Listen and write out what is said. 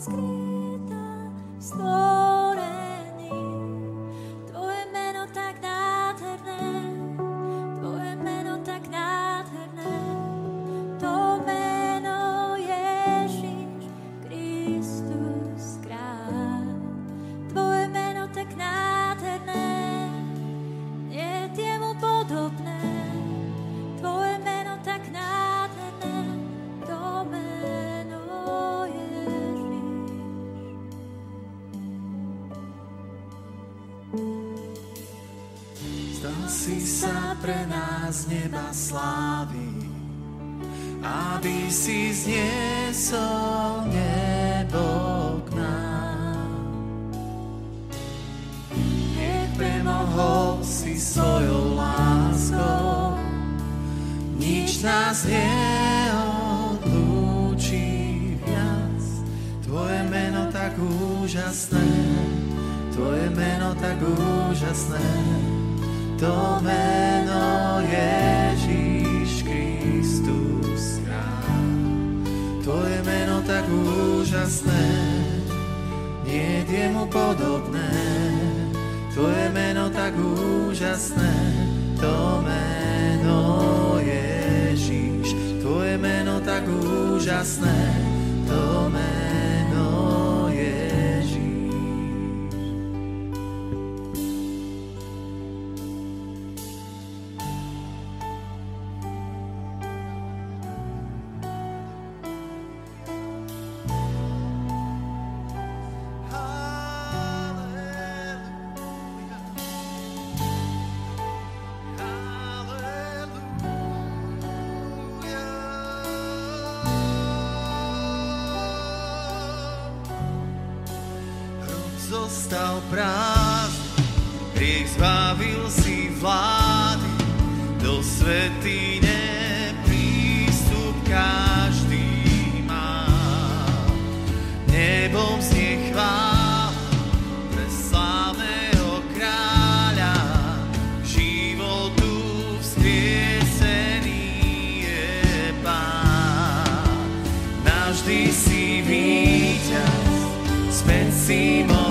skrytá v stvorení. Tvoje meno tak nádherné, Tvoje meno tak nádherné, to meno Ježiš Kristus kráľ. Tvoje meno tak nádherné, nie je jemu podobné. Tvoje meno tak nádherné, to meno Ježiš. Stal si sa pre nás neba slávy, aby si zniesol nebo k nám. Nech premohol si svojou láskou, nič nás neodlúči viac. Tvoje meno tak úžasné, Tvoje meno tak úžasné, to meno Ježiš Kristus kráľ. Tvoje meno tak úžasné, nie je jemu podobné. Tvoje meno tak úžasné, to meno Ježiš. Tvoje meno tak úžasné, to meno Ježiš. Zostal prázdny, hriech zbavil si vlády, do svätyne prístup každý má. Nebom znie chvála pre slávneho kráľa, životu vzkriesený je Pán. Navždy si víťaz, späť si môj